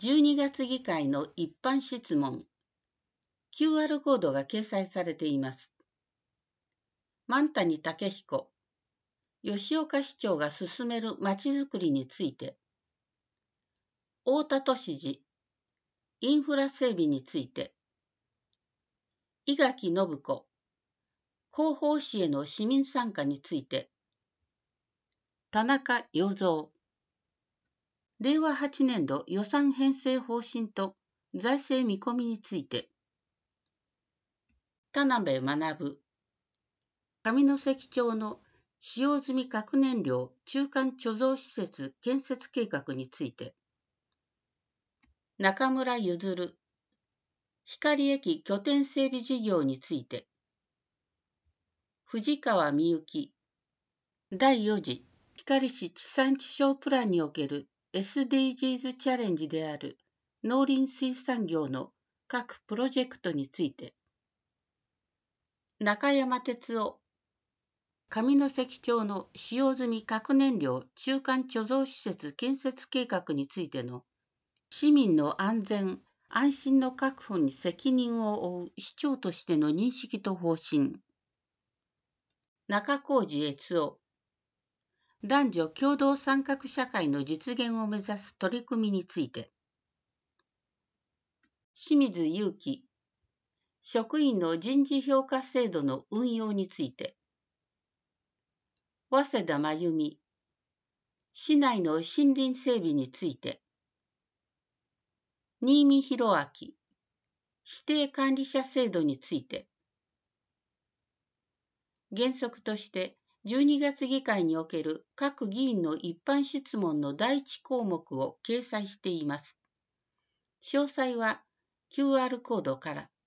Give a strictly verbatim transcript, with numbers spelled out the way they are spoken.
じゅうにがつ議会の一般質問 キューアール コードが掲載されています。万谷武彦、吉岡市長が進めるまちづくりについて、太田俊治、インフラ整備について、伊垣信子、広報誌への市民参加について、田中洋三、れいわはちねんど予算編成方針と財政見込みについて、田辺学、上関町の使用済み核燃料中間貯蔵施設建設計画について、中村譲、光駅拠点整備事業について、藤川みゆき、だいよ次光市地産地消プランにおける エスディージーズ チャレンジである農林水産業の各プロジェクトについて、中山哲夫、上関町の使用済み核燃料中間貯蔵施設建設計画についての市民の安全・安心の確保に責任を負う市長としての認識と方針。中小路悦夫、男女共同参画社会の実現を目指す取り組みについて。清水祐樹、職員の人事評価制度の運用について。早稲田真由美、市内の森林整備について。新見博明、指定管理者制度について。原則としてじゅうにがつ議会における各議員の一般質問のだいいち項目を掲載しています。詳細は キューアール コードから。